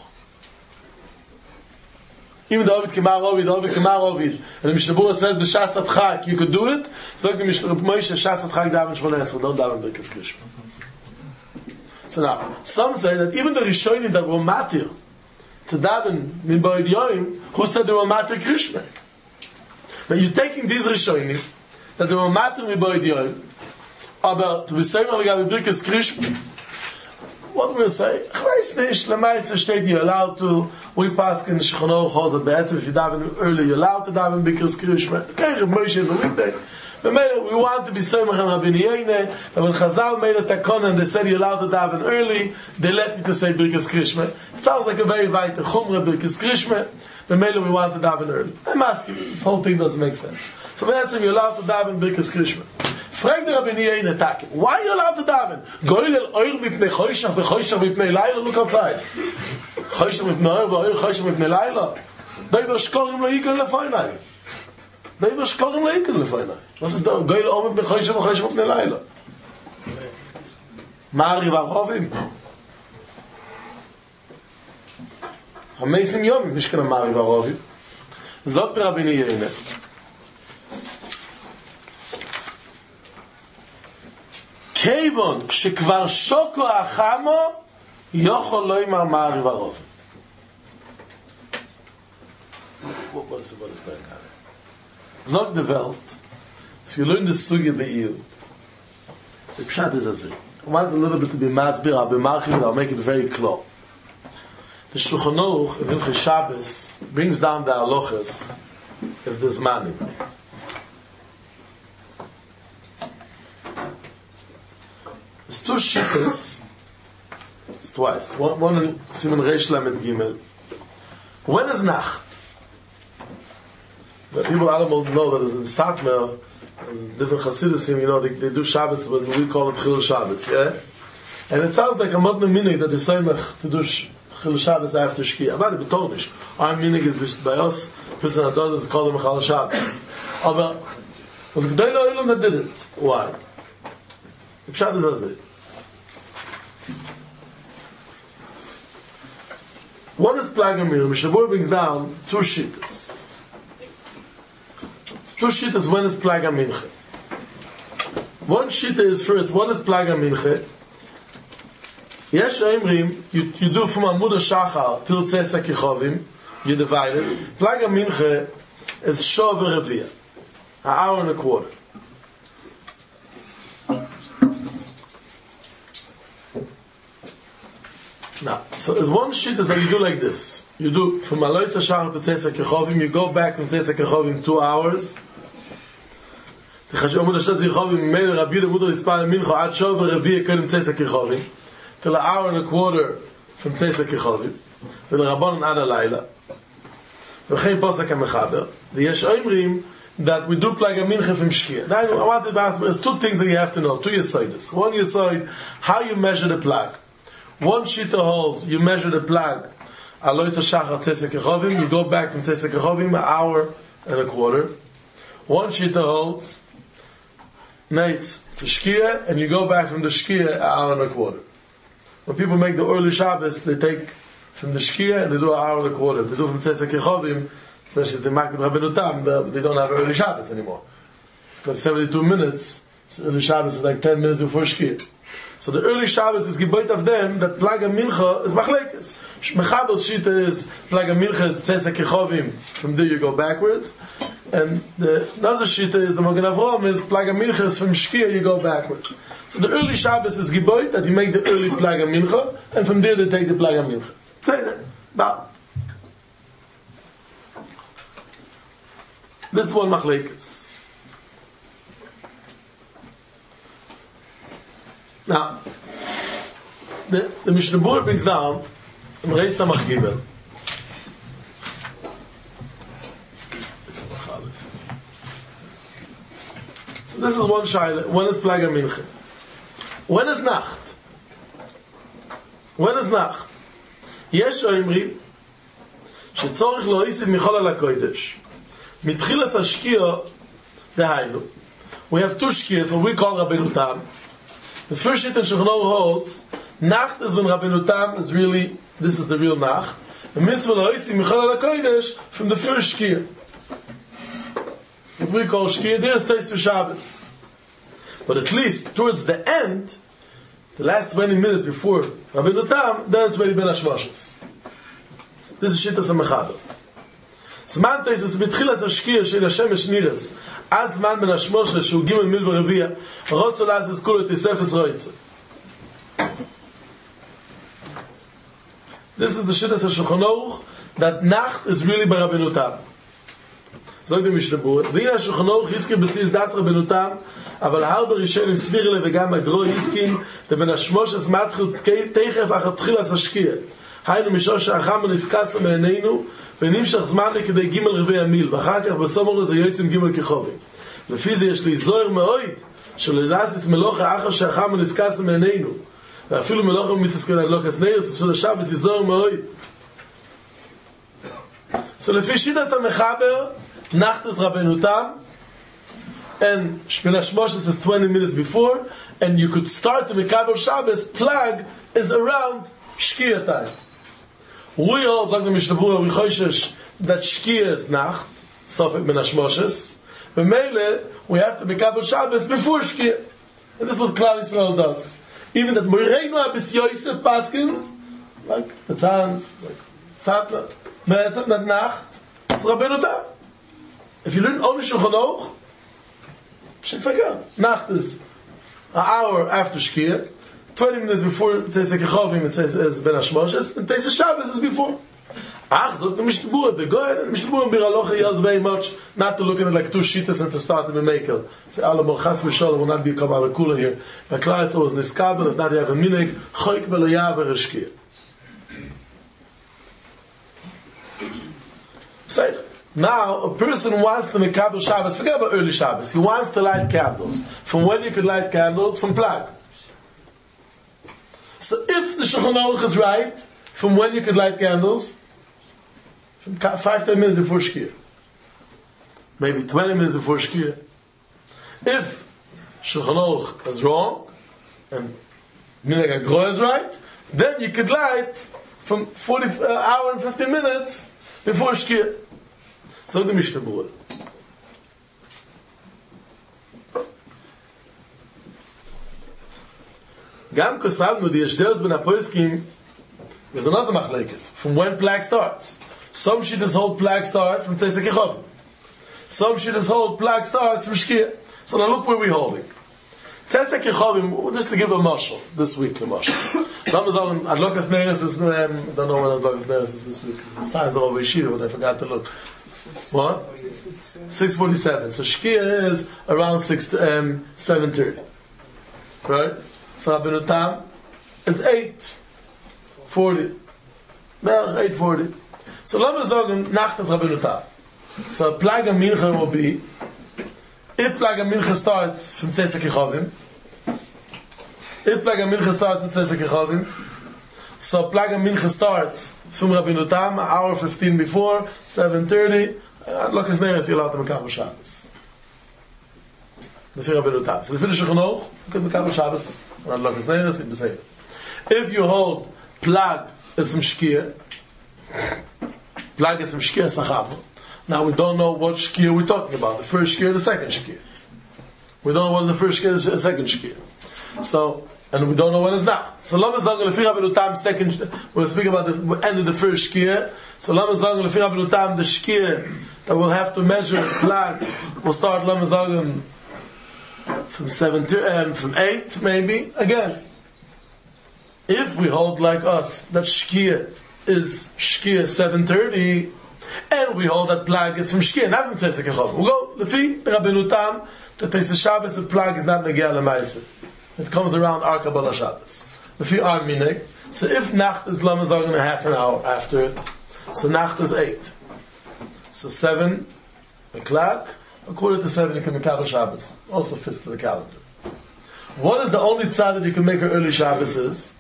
Even the Ovid Kemar Ovid, and the Mishnah Berurah says b'Shas Chag you could do it. So the Mishnah Moshe Shas Chag daven Shmoneser, don't daven Birkas Krishma. So now, some say that even the Rishonim that were matir to daven min ba'id yoim, who said they were matir Krishma? But you're taking these Rishonim that they were matir min ba'id yoim, aber to be saying again Birkas Krishma. What do we say? Chveis nish lemaisa steht you're allowed to. We pass in the Shulchan Aruch holds that be'etzim if you daven early you're allowed to daven Birkas Krishma. Okay, Rav Moshe is a weekday. We want to be Samech and Rabbeinu Yoine, that when Chazal made a takon and they said you're allowed to daven early, they let you to say Birkas Krishma. It sounds like a very weite Chumra Birkas Krishma. We want to daven early. I'm asking you, this whole thing doesn't make sense. So you're allowed to daven Birkas Krishma. Frag the Rabbeinu Yoine attack. Why are you allowed to daven? Goyil el oir mipnei choshech v'choshech mipnei layla. Look outside. Choshech mipnei oir v'oir choshech mipnei layla. Doiver shkorim lo yikon lefaynai. Doiver shkorim lo yikon lefaynai. Was ist da? Goyil oir mipnei choshech v'choshech mipnei layla. Ma'ariv Arovim. Hameisim yomim. Nicht kana Ma'ariv Arovim. Zot Rabbeinu Yoine. Kevon shekvar shoko achamo yochol lo imar Ma'ariv Arovim. What is going on? Zog the Welt. If you learn the Sugya Be'ir, the Pshat is as it. I want a little bit to be masbir, I'll be marching, I'll make it very clear. The Shulchan Aruch in Hilchos Shabbos brings down the halachas of the Zmanim. It's two shittas. It's twice. One in Siman Reish Lamed Gimel. When is Nacht? But people all know that it's in Satmar, different Hasidisim, they do Shabbos, but we call it Chilul Shabbos, yeah? And it sounds like a modern minig that is saying to do Chilul Shabbos after Shkia. But it's not. Our minig is by us, the person that does it is called Chilul Shabbos. But it was G'day L'Olam that did it. Why? The Pshat is as it. What is Plagamir? Mishnah Berurah brings down two shittas. Two shittas when is Plaga Mincha. One shita is first, what is Plaga Mincha? Yesh Oimrim, you do from Amud HaShachar till Tzesa Kichovim, you divide it. Plaga Mincha is Shova Revia, an hour and a quarter. Now, so there's one sheet is that you do like this. You do from Alois HaShachar to Tzesa Kichovim, you go back from Tzesa Kichovim 2 hours. The Chashomud HaShetz Kichovim, Meir Rabbi Yehuda Mutar Yispal Mincha, Ad Shova Revia Kedem Tzesa Kichovim, till an hour and a quarter from Tzesa Kichovim, till Rabbanon Ad Alayla. V'chein Posek HaMechaber. V'yesh Oimrim, that we do Plaga Mincha from Shkia. Now, I want to ask, there's 2 things that you have to know, 2 Yesoides. One Yesoid, how you measure the plag. One shita holds, you measure the plag, Alois HaShachar Tzesa Kichovim, you go back from Tzesa Kichovim an hour and a quarter. One shita holds, nights to Shkia, and you go back from the Shkia an hour and a quarter. When people make the early Shabbos, they take from the Shkia and they do an hour and a quarter. If they do from Tzesa Kichovim, especially if they make with Rabbeinu Tam, they don't have early Shabbos anymore. Because 72 minutes, early Shabbos is like 10 minutes before Shkia. So the early Shabbos is geboit of them that Plaga Mincha is Machlekes. Mechabel's shita is Plaga Mincha is Tzesa Kichovim. From there you go backwards. And the other shita is the Magen Avraham is Plaga Mincha is from Shkia you go backwards. So the early Shabbos is geboit that you make the early Plaga Mincha, and from there they take the Plaga Mincha. Say that. Now, this is one Machlekes. Now, the Mishnah Berurah brings down in Reis Samach Gimel. So this is one shaila. When is Plaga Mincha? When is Nacht? When is Nacht? Yesh Oimrim שצורך להוסיף מחול על הקודש מתחילת השקיעה דהיינו. We have 2 shkias, what we call Rabbeinu Tam. The first shit in Shulchan Aruch holds, Nacht is when Rabbeinu Tam is really, this is the real Nacht. The mitzvah l'hoisi michal al HaKodesh from the first Shkia. What we call Shkia, there's Tais for Shabbos. But at least towards the end, the last 20 minutes before Rabbeinu Tam, then it's really Ben Hashmoshes. This is Shittas HaMechaber. זמן Tais is בתחילת השקיעה של השמש נירס. עד זמן בין השמושה שהוא ג' מיל ורביע רוצו לעזז כולו את יספס רויצה. This is the Shittas HaShulchan Aruch that Nacht is really by Rabbeinu Tam. זאת המשנה ברורה. והנה השולחן ערוך הזכיר בסיס דס רבנו תם, אבל הרבה ראשונים סבירלה וגם הגרו הזכין לבין השמושס מתחיל תכף אחר תחיל השקיע. היינו משור שהחם נסקס מעינינו ונמשך זמן לכדי ג' רבי המיל, ואחר כך בסומר לזה יועצים ג' כחובים. לפי זה יש לי זוהר מאוד שלדסיס מלוכה אחר שהחם נסקס מעינינו, ואפילו מלוכה מצסקון עד לוקס נרס של השבס היא זוהר מאוד. So לפי שיטס המחבר Nacht is Rabbeinu Tam, and Shmini Shmoshes is 20 minutes before, and you could start the Mekabel Shabbos, Plag is around Shkia time. We all, like the Mishnah Berurah, we choishesh that Shkia is Nacht, Sofek Ben Hashmoshes, but Meile, we have to Mekabel Shabbos before Shkia. And this is what Klal Yisrael does. Even that Moreinu Abis Yosef Paskins, like the Tzans, like Tzatla, Be'etzem, that Nacht, it's Rabbeinu Tam. If you learn only Shulchan Aruch, should forget. Nacht is an hour after Shkia, 20 minutes before Tzesa Kechovim is Ben Hashmoshes, and Tzesa Shabbos is before. Ach, so the Mishnah Berurah, the Goyen, the Mishnah Berurah Biralocha yells very much not to look at it like 2 shittas and to start in a makel. Say, Allah Chas v'Shalom will not be a Kabbalah Kula here. But Klal Yisrael was Niskabel, if not you have a minig, Choik v'Loyav v'Reshkia. Say it. Now, a person wants to make Kabbalah Shabbos, forget about early Shabbos, he wants to light candles. From when you could light candles? From Plag. So if the Shulchan Aruch is right, from when you could light candles? From 5-10 minutes before Shkia. Maybe 20 minutes before Shkia. If Shulchan Aruch is wrong, and Minhag HaGro is right, then you could light from 40 hour and 15 minutes before Shkia. Sagt die Mishnah Berurah. Gam Kosavnu, the Yeshdeus ben Apoiskim, there's another machlekes from when plague starts. Some shittas hold plague start from Tzesek Yechov. Some shittas hold plague starts from Shkia. So now look where we're holding. Tzesek Yechovim, just to give a mashal this week, the mashal. Adlokas Neres is, I don't know when Adlokas Neres is this week. The signs are over Yeshiva, but I forgot to look. What? 6:47. So Shkia is around 7:30. Right? So Rabbeinu Tam is 8:40. Well, 8:40. So let me say, Nacht is Rabbeinu Tam. So Plaga Mincha will be, if Plaga Mincha starts from Tzesek Yechovim, so Plaga Mincha starts from Rabbeinu Tam, an hour 15 before, 7:30, Adlokas Neres, you're allowed to Mekabel Shabbos. The Fir Rabbeinu Tam. So the finish Shulchan you can Mekabel Shabbos, and Adlokas Neres, you'd be safe. If you hold Plag is from Shkia, Plag is from Shkia Sachav. Now we don't know what Shkia we're talking about, the first Shkia or the second Shkia. We don't know what is the first Shkia or the second Shkia. So, and we don't know when it's Nacht. So Lama Zang Lefi Rabbeinu Tam second, we'll speak about the end of the first Shkia. So Lama Zang Lefi Rabbeinu Tam, the Shkia that we'll have to measure Plag, we'll start Lama Zang from 8 maybe. Again, if we hold like us that Shkia is Shkia 7:30, and we hold that Plag is from Shkia, not from Tzesek Yechov. We'll go Lefi Rabbeinu Tam, that Pesach Shabbos and Plag is not Negeah L'Maaseh. It comes around our Kabbalah Shabbos. Lefi our Minig. So if Nacht is Lama Zagen a half an hour after it, so Nacht is 8. So 7 o'clock, according to 7 you can make Kabbalah Shabbos. Also fits to the calendar. What is the only tzad that you can make an early Shabbos is?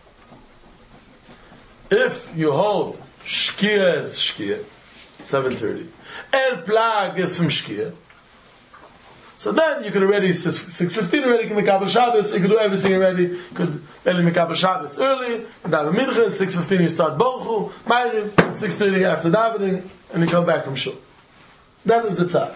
If you hold Shkia is Shkia, 7:30, and Plag is from Shkia, so then you can already, 6:15 already can make Kabbalah Shabbos, you can do everything already, you could barely make Kabbalah Shabbos early, and have a mincha, 6:15 you start Bochu, Ma'ariv, 6:30 after davening, and you come back from Shul. That is the tzad.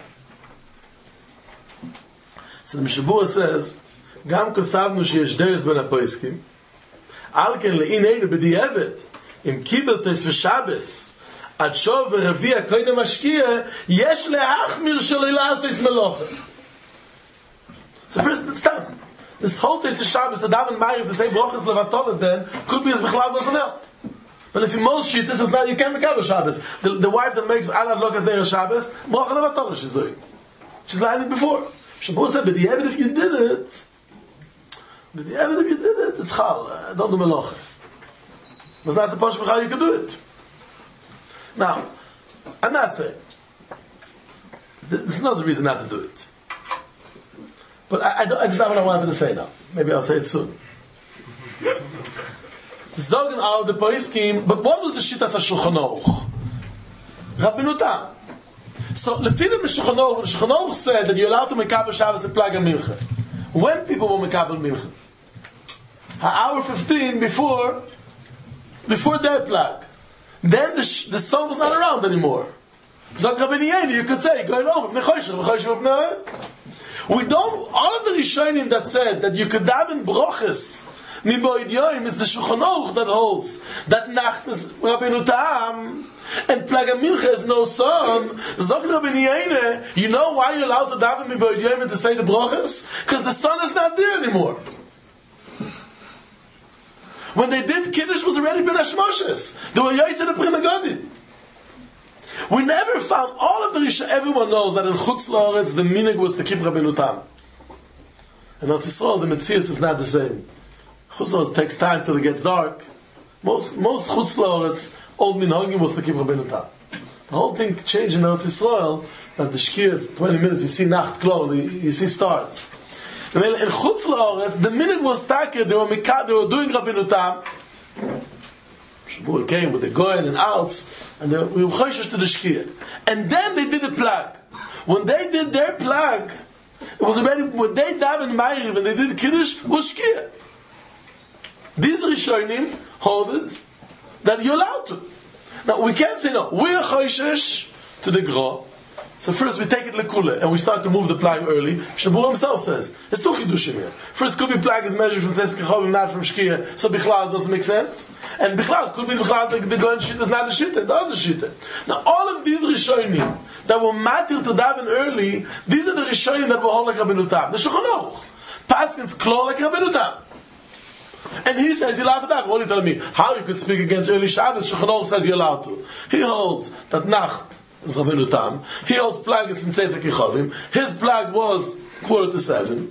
So the Mishabura says, Gam kosavnu sheyesh deres ben apoiskim, al ken le'in einu b'di'evet, im kibeltes v'Shabbos, ad shov v'revia koydem hashkia, yesh le'achmir shelo la'asos melocha. So first, it's done. This whole Teshuvah Shabbos, the Daven Ma'ariv, the same Brochus Levatolet then, could be as Bechlal doesn't help. But if you most shit, this is not, you can't make Kabbalah Shabbos. The wife that makes Alad Lokas Neres Shabbos, Brochus Levatolet she's doing. She's lying it before. Shabbos said, but the evidence if you did it, it's Chal, don't do Melocha. But that's the Posh B'chal, you can do it. Now, I'm not saying, this is not the reason not to do it. But that's not what I wanted to say now. Maybe I'll say it soon. Zogen al the Poiskim, but what was the Shittas HaShulchan Aruch? Rabbeinu Tam. So, Lefi the Shulchan Aruch said that you're allowed to make Kabbalah Shabbos and Plag and Mincha. When people will make Kabbalah Mincha? An hour 15 before their Plag. Then the sun was not around anymore. Zog Rabbeinu Yaini, you could say, going over, we don't, all of the Rishonim that said that you could daven broches miboid yoim, it's the Shulchan Aruch that holds that Nacht is Rabbeinu Tam and Plag Mincha is no sun. Zog Rabbeinu Yaine, you know why you're allowed to daven miboid yoim and to say the broches? Because the sun is not there anymore. When they did Kiddush, was already Ben Hashmoshes. They were Yoytze the Pri Megadim. We never found, all of the Risha, everyone knows that in Chutz La'aretz the minig was to keep Rabbeinu Tam. In Eretz Yisrael the Metzias is not the same. Chutz La'aretz takes time till it gets dark. Most Chutz La'aretz old minhagim was to keep Rabbeinu Tam. The whole thing changed in Eretz Yisrael that the Shkia is 20 minutes, you see Nacht Klor, you see stars. And in Chutz La'aretz the minig was takir, they were doing Rabbeinu Tam. Shabbos came with the Goyen and Alts, and we were choishes to the Shkia. And then they did the Plag. When they did their Plag, it was already, when they davened Ma'ariv and they did Kiddush, was Shkia. These Rishonim hold it that you're allowed to. Now, we can't say no. We're choishes to the Gro, So first we take it lekula and we start to move the plag early. Shabu himself says it's two chidushim here. First could be plag is measured from Tzes Kechovim, not from Shkia. So bichlal doesn't make sense. And bichlal could be bichlal the going shit is not the shit, the other shit. Now all of these rishonim that were matir to daven early, these are the rishonim that were hold like Rabbeinu Tam. The Shulchan Aruch Paskins klo like Rabbeinu Tam. And he says you're allowed to daven. What are you telling me? How you could speak against early Shabbos? Shulchan Aruch says you're allowed to. He holds that Nacht is Rabbeinu Tam. He holds plag is from Tzes Kechovim. His plag was 6:45.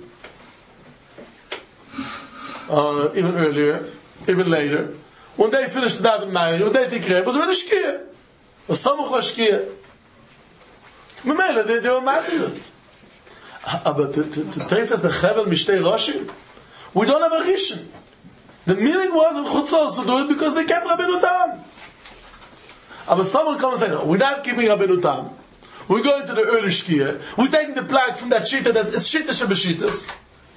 Even earlier, even later. When they finished the daven Ma'ariv, when they tikrev, it was already Shkia. It was Samuch LaShkia. Memela, they were mad at it. But to tefes the Chevel Mishtei Roshim, we don't have a Rishon. The meaning was in Chutzos to do it because they kept Rabbeinu Tam. But someone comes and say, no, we're not keeping Rabbeinu Tam. We're going to the early Shkia. We're taking the plag from that Shita that is Shita Shebeshitas.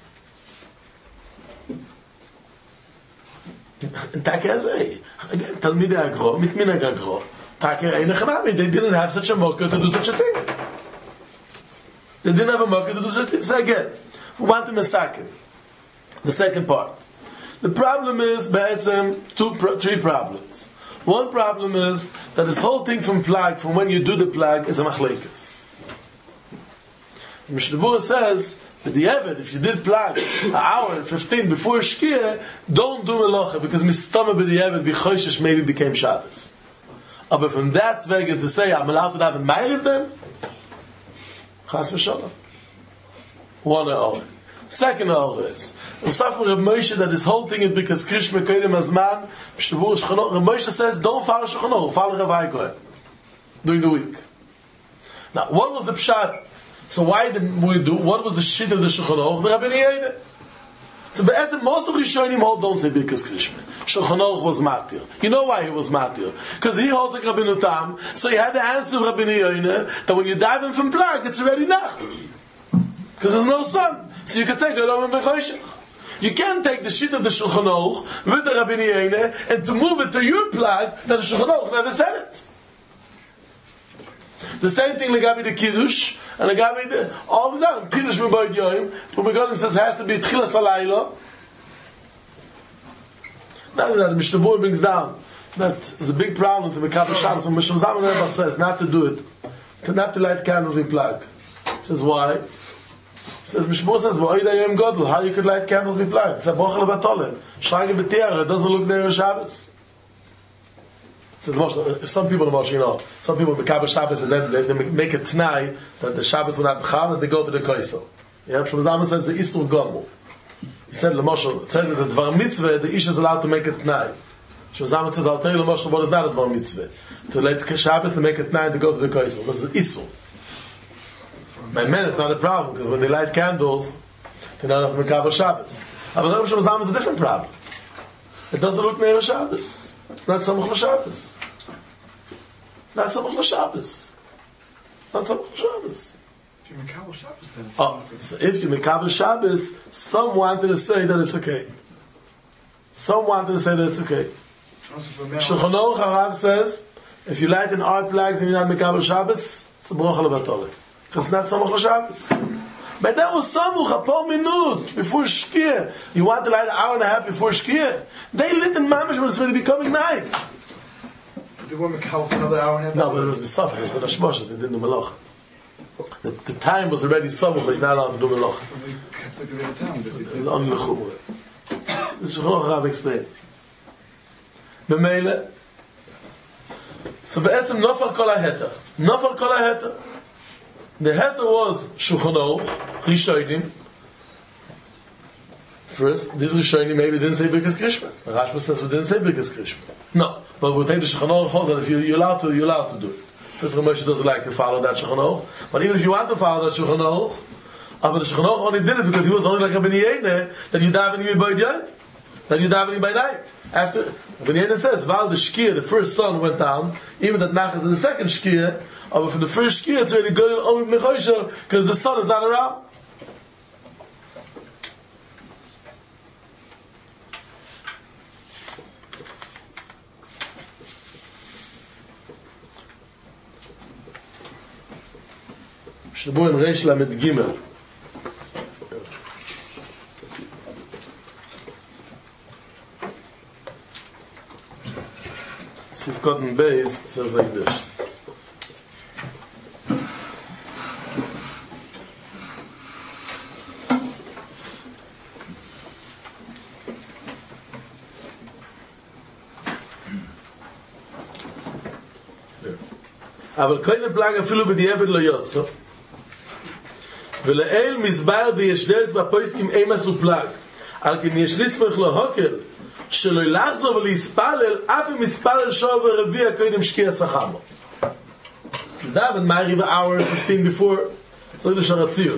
Again, Talmidei Agro, mit Minhag Agro. They didn't have such a mocker to do such a thing. They didn't have a mocker to do such a thing. So again, we want to massacre. The second part. The problem is, three problems. One problem is that this whole thing from plag, from when you do the plag, is a machlekes. Mishnah Berurah says that the Eved, if you did plag an hour and 15 before Shkia, don't do melacha because mistama by the Eved b'choishesh maybe became Shabbos. But from that Zwege to say I'm allowed to have a Ma'ariv then, Chas v'shalom. One hour. Second hour is Mustafa Reb Moshe that this whole thing is because Krish Mekodim Azman. Reb Moshe says don't follow Shulchan Aruch, follow Rav Kohen during the week. Now, what was the pshat? So why did we do? What was the shit of the Shulchan Aruch? The Rabbeinu Yehuda. So, but most of Rishonim hold don't say because Krishma. Shulchan Aruch was matir. You know why he was matir? Because he holds like Rabbeinu Tam. So he had the answer of Rabbeinu Yehuda that when you dive in from plag, it's already nacht. Because there's no sun. So you can take the Lomim B'choshech. You can take the shit of the Shulchan Aruch with the Rabbeinu Yehuda and to move it to your plag that the Shulchan Aruch never said it. The same thing legabi the Kiddush and legabi the all the time. Kiddush M'Boid Yoim. U'Megodim says it has to be Tchilas Halayla. Now that the Mishnah Berurah brings down that is a big problem to Mekabel Shabbos. And Mishnah Zalman Rebbe says not to do it, not to light candles with plug. Says why? Says Mishnah Berurah says V'Oida Yom Godel. How you could light candles with plug? Says Bochel Vatole. Shrage B'Tiara. It doesn't look near Shabbos. So if some people, some people Mekabel Shabbos and then they make a t'nai that the Shabbos will not b'chal and they go to the Koisel. Yeah, Shmuel Zalman says the Isur Gomu. He said L'Moshel, it says that the Dvar Mitzvah, the Ish is allowed to make a t'nai. Shmuel Zalman says, I'll tell you L'Moshel what is not a Dvar Mitzvah. To let Shabbos to make a t'nai and to go to the Koisel. This is Isur. By men it's not a problem because when they light candles, they don't have Mekabel Shabbos. But Shmuel Zalman is a different problem. It doesn't look near a Shabbos. It's not Samuch L'Shabbos. It's not Samuch L'Shabbos. Not Samuch L'Shabbos. If you Mekabel Shabbos, then so if you Mekabel Shabbos, some wanted to say that it's okay. Some wanted to say that it's okay. Shulchan Aruch Harav says, if you light an art flag and you're not Mekabel Shabbos, it's a brocha levatole. Because it's not Samuch L'Shabbos. But that was Samuch, a pol minut, before Shkia. You want to light an hour and a half before Shkia. They lit in Mamish when it's already becoming night. They were Mekabel for another hour and a half. No, but it was B'safar, it was Hashmoshes, they didn't do Melach. The time was already Samuch, but you're not allowed to do Melach. They kept a great time, but they did. Only L'chumre. This is Shulchan Aruch Harav explains. Memele. So Be'etzem Nofal Kol HaHeter. Nofal Kol HaHeter. The heter was Shulchan Aruch, Rishonim. First, these Rishonim maybe didn't say Birkas Krishma. Rashba says we didn't say Birkas Krishma. No, but we'll take the Shulchan Aruch hold that if you're allowed to do it. First, Rav Moshe doesn't like to follow that Shulchan Aruch. But even if you want to follow that Shulchan Aruch, but the Shulchan Aruch only did it because he was only like a Ben Yehuda that you davening by day, that you davening by night. After Ben Yehuda says, while the Shkia, the first sun went down, even that Nachas in the second Shkia. But for the first Shkia, it's really good only Mechosha because the sun is not around. שבו עם רש למד גימל. Sif Cotton Bays says like this. אבל כל הפלאג אפילו בדיעבד לא יוצא ולאל מסבר דישדס בפויסקים אימס ופלאג על כן יש לסמך לו הוקל שלא לחזור ולהספלל אף אם מספלל שוב ורביע קודם שקיע סחמו דאבן מעריב hour 15 before צריך לשאר הציון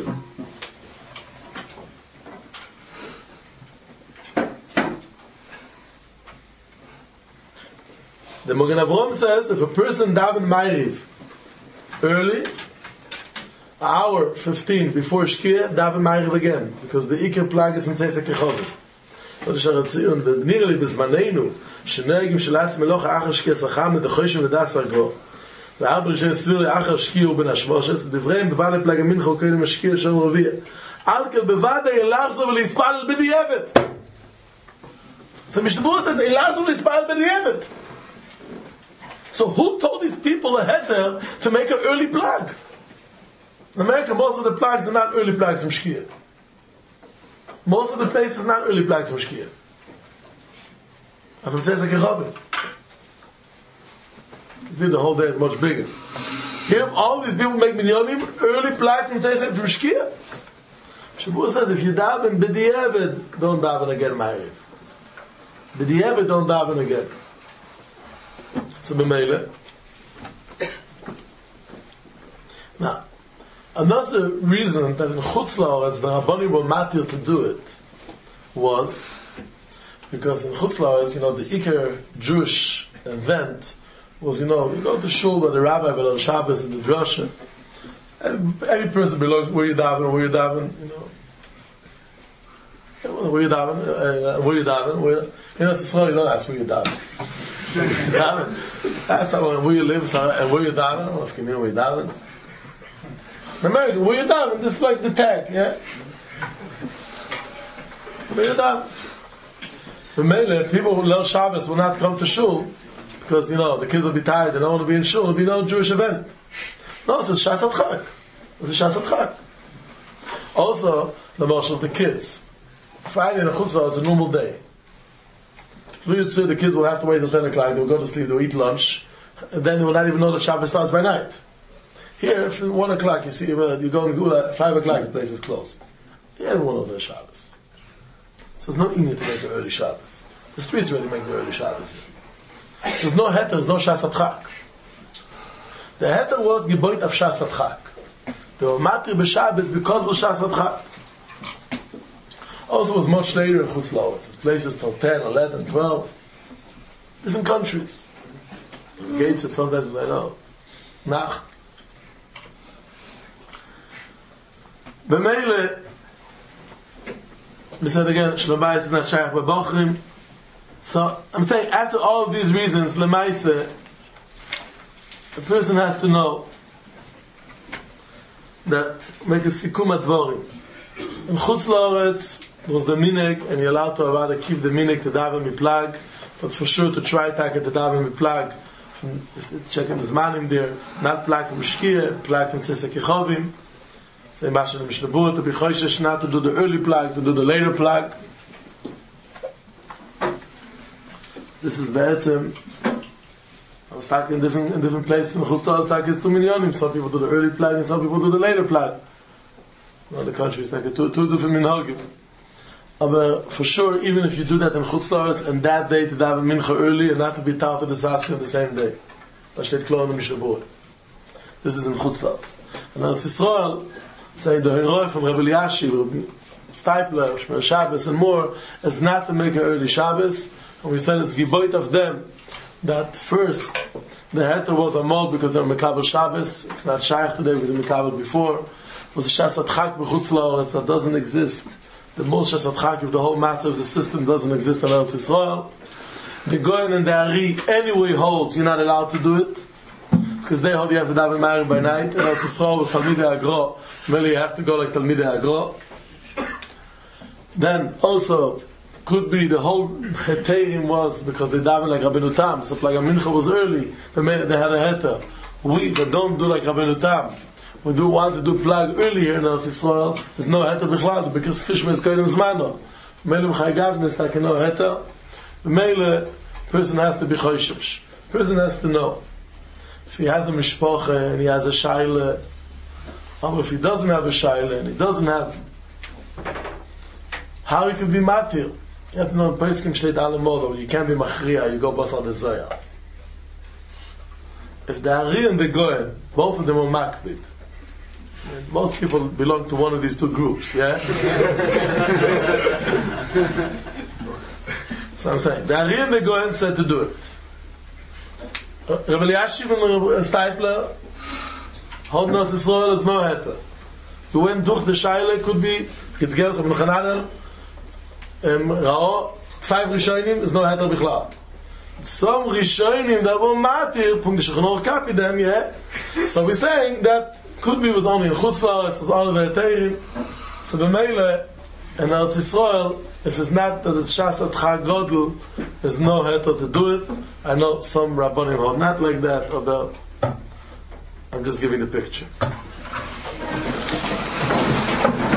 The Magen Avraham says if a person daven Ma'ariv early, an hour 15 before Shkia, daven Ma'ariv again, because the Iker Plag is Mitzvah Kechovim. So the Sharatzion, the nearly Bizmanenu, Shenegim Shelatz Melocha Achar Shkia Sacham, the Choshim V'das Argo, the Abri Shem Svir Achar Shkia Uben Hashmoshes, the Devreim Bevale Plag Mincha Ukedim Shkia Shem Rovia. Alkel Bevade Elazov L'Ispal B'Di'evet. So Mishnah says Elazov L'Ispal B'Di'evet. So who told these people ahead there to make an early plug? In America, most of the plugs are not early plugs from Shkia. Most of the places are not early plugs from Shkia. From Tzezek Yechovim. The whole day is much bigger. Here, all these people make minyanim early plug from Tzezek from Shkia. Shabbos says, if you daven b'di'evet, don't daven again Ma'ariv. B'di'evet, don't daven again. So b'meile. Now, another reason that in Chutz La'aretz the Rabbani were matir to do it was because in Chutz La'aretz, the Iker Jewish event was, you go to shul where the rabbi will on Shabbos in the drasha. Every person belongs where you daven, where you daven, where you daven, where you daven, it's Israel, you don't ask where you daven. That's where you live and where you daven. If you know where you daven. In America, where you daven, this is like the tag, yeah? Where you daven. For many people who learn Shabbos will not come to shul because the kids will be tired, they don't want to be in shul, there will be no Jewish event. No, it's Shas Chag. It's a Shas Chag. Also, the kids. Friday in the Chutzah is a normal day. The kids will have to wait till 10 o'clock, they'll go to sleep, they'll eat lunch, and then they will not even know that Shabbos starts by night. Here, if at 1 o'clock you see, you go and go at 5 o'clock, the place is closed. Everyone knows there's Shabbos. So there's no need to make the early Shabbos. The streets already make the early Shabbos. So there's no heter, there's no Shas Chag. The heter was Geboit of Shas Chag. They were matir b'Shabbos because of Shas Chag. Also, it was much later in Chutz La'aretz. There's places till 10, 11, 12. Different countries. The gates, it's all that, I know. Nach. B'meile, we said again, Shlomo is not shaykh b'bochrim. So, I'm saying, after all of these reasons, Lemaise, a person has to know that, make a sikum advorim. In Chutz La'aretz, there was the minig, and you're allowed to rather keep the minig to daven miplag, but for sure to try to take it to daven miplag, checking the zmanim there, not plag from Shkia, plag from Tzezek Yechovim. Same Bashan and Mishnah to be choishesh not to do the early plag, to do the later plag. This is Be'etzim. I was talking in different places in Chutz La'aretz, like it's 2 million. Some people do the early plag, and some people do the later plag. In other countries, like two different minhagim. But for sure, even if you do that in Chutz La'aretz, and that day to daven mincha early, and not to be taught to the Saskia on the same day. This is in Chutz La'aretz. And Eretz Yisrael, saying the Heroi from Rebbe Eliashiv, Rebbe Steipler, Shmer Shabbos, and more, is not to make an early Shabbos. And we said it's giboit of them that first the heter was a mod because they're Mekabel Shabbos. It's not shaykh today because they're Mekabel before. It was a Shas Chag b'Chutz La'aretz that doesn't exist. The most Shas Chag, if the whole matter of the system doesn't exist in Eretz Yisrael. The Goyen and the Ari anyway holds you're not allowed to do it. because they hold you have to daven Ma'ariv by night, and Eretz Yisrael was Talmidei Agro, really you have to go like Talmidei Agro. Then also, could be the whole Heterim was because they daven like Rabbeinu Tam, so like a Mincha was early, they had a Heter. We that don't do like Rabbeinu Tam, we do want to do Plag earlier in Eretz Yisrael, there's no Heter Bichlal, because Chishma is Kodim Zmano. Mele M'chai Gavne is like no Heter. Mele, person has to be Choishish. Person has to know. If he has a mishpocha and he has a shaila, or if he doesn't have a shaila and he doesn't have, how he could be matir? You have to know in Pesachim steht alle modo. You can't be machriya. You go basar the zoya. If the Ari and the Goyen, both of them are makbid. Most people belong to one of these two groups. Yeah. So I'm saying the Ari and the Goyen said to do it. Rabbi Eliashib and Steipler hold not Yisrael as no heter. You went durch the Shaila, could be it's girls Rabbi Chananel Rao 5 Rishonim is no heter bichlal. Some Rishonim that were matir punkt shechnoch kapi them, yeah. So we're saying that could be was only in Chutzlar, it was all of the Heterim. So b'meile in Eretz Yisrael, if it's not that it's Shasat Chag Godel, there's no heter to do it. I know some Rabbanim hold not like that, although I'm just giving the picture.